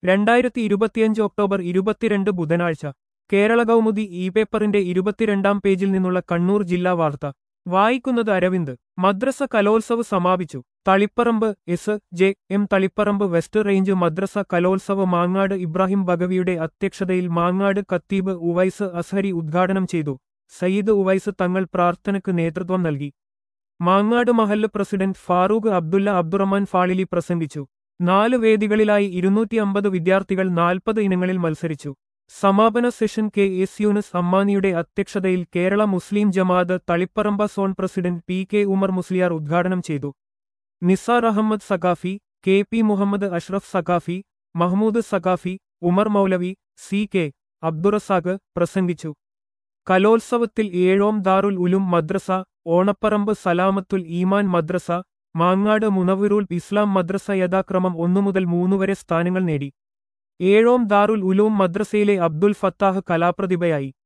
2025 October 22 ബുധനാഴ്ച കേരള കൗമുദി പേപ്പറിന്റെ 22-ാം പേജിൽ നിന്നുള്ള കണ്ണൂർ ജില്ലാ വാർത്ത വായിക്കുന്നത് അരവിന്ദ്. മദ്രസ കലോത്സവ് സമാപിച്ചു. Taliparamba SJM. Taliparamba west range മദ്രസ കലോത്സവ് മാങ്ങാട് ഇബ്രാഹിം ബഗവിയുടെ അധ്യക്ഷതയിൽ മാങ്ങാട് ഖത്തീബ് ഉവൈസ് അസ്ഹരി ഉദ്ഘാടനം ചെയ്തു. സയ്യിദ് ഉവൈസ് തങ്ങൾ പ്രാർത്ഥനയ്ക്ക് നേതൃത്വം നൽകി. മാങ്ങാട് മഹല്ല് പ്രസിഡന്റ് ഫാറൂഖ് അബ്ദുല്ല അബ്ദുറഹ്മാൻ ഫാളിലി പ്രസംഗിച്ചു. 4 വേദികളിലായി 250 വിദ്യാർത്ഥികൾ 40 ഇനങ്ങളിൽ മത്സരിച്ചു. സമാപന സെഷൻ കെ.എസ്. യൂനുസ് അമ്മാനിയുടെ അധ്യക്ഷതയിൽ Kerala Muslim Jamaath Taliparamba zone president PK. Umar Musliyar ഉദ്ഘാടനം ചെയ്തു. നിസാർ അഹമ്മദ് സഖാഫി, കെ.പി. മുഹമ്മദ് അഷ്റഫ് സഖാഫി, മഹ്മൂദ് സഖാഫി, ഉമർ മൗലവി, സി.കെ. അബ്ദുറസാഖ് പ്രസംഗിച്ചു. കലോത്സവത്തിൽ ഏഴോം ദാറുൽ ഉലൂം മദ്രസ, ഓണപ്പറമ്പ് സലാമത്തുൽ ഈമാൻ മദ്രസ, മാങ്ങാട് മുനവ്വിറുൽ ഇസ്ലാം മദ്രസ യഥാക്രമം 1 മുതൽ 3 വരെ സ്ഥാനങ്ങൾ നേടി. ഏഴോം ദാറുൽ ഉലൂം മദ്രസയിലെ അബ്ദുൽ ഫത്താഹ് കലാപ്രതിഭയായി.